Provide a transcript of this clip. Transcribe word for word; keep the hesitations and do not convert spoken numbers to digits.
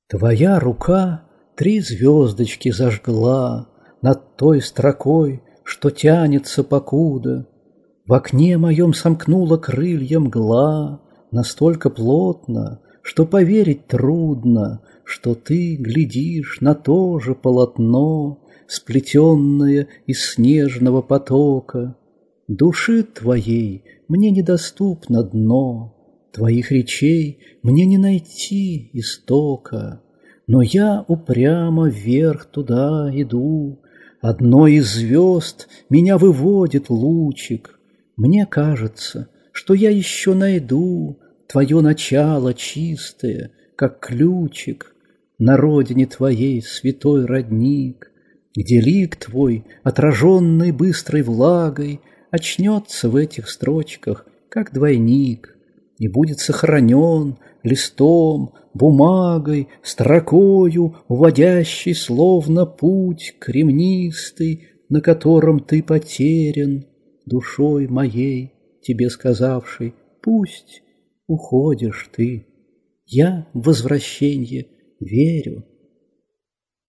Твоя рука три звездочки зажгла над той строкой, что тянется покуда. В окне моем сомкнула крылья мгла настолько плотно, что поверить трудно, что ты глядишь на то же полотно, сплетенное из снежного потока. Души твоей мне недоступно дно, твоих речей мне не найти истока, но я упрямо вверх туда иду. Одной из звезд меня выводит лучик. Мне кажется, что я еще найду твое начало чистое, как ключик, на родине твоей святой родник, где лик твой, отраженный быстрой влагой, очнется в этих строчках, как двойник, и будет сохранен листом, бумагой, строкою, уводящей словно путь кремнистый, на котором ты потерян, душой моей, тебе сказавшей: пусть уходишь ты. Я в возвращенье верю.